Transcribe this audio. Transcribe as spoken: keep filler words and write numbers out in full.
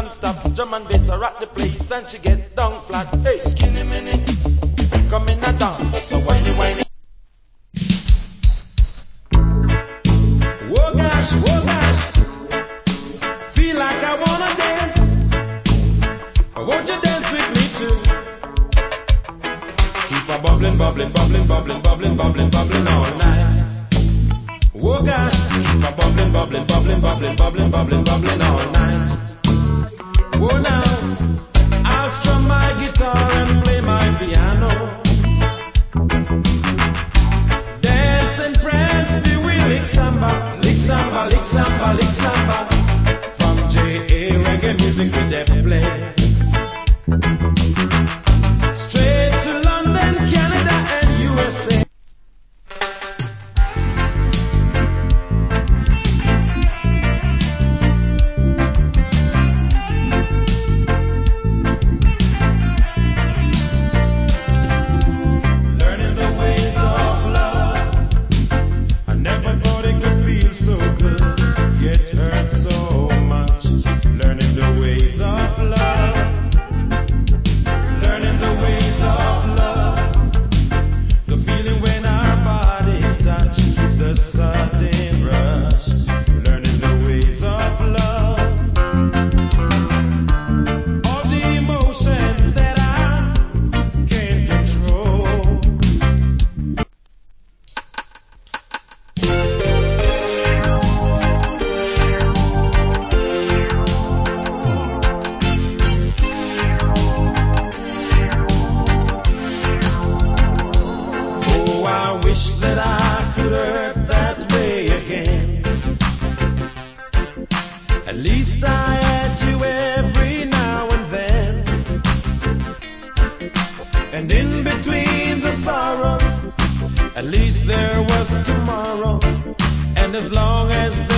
non-stop. Drum and bass, I rock the place and she get down flat. Hey, skinny minute, come in a dance, so whiny whiny. Oh gosh, oh gosh, feel like I wanna dance. Won't you dance with me too? Keep a bubbling, bubbling, bubbling, bubbling, bubbling, bubbling, bubbling all night. Oh gosh, keep a bubbling, bubbling, bubbling, bubbling, bubbling, bubbling, bubbling all night. Oh now, I'll strum my guitar and play my piano. Dance and prance till we lick samba, lick samba, lick samba, lick samba. From J A reggae music we def play. Straight to London, Canada and U S A. Learning the ways of love. I never thought it could feel so good, yet hurt so much. Learning the ways of love. Learning the ways of love. The feeling when our bodies touch, the sudden rush. Learning the ways of love. All the emotions that I can't control. Oh, I wish that I could hurt that way again. At least I had you every now and then. And in between the sorrows, at least there was tomorrow. And as long as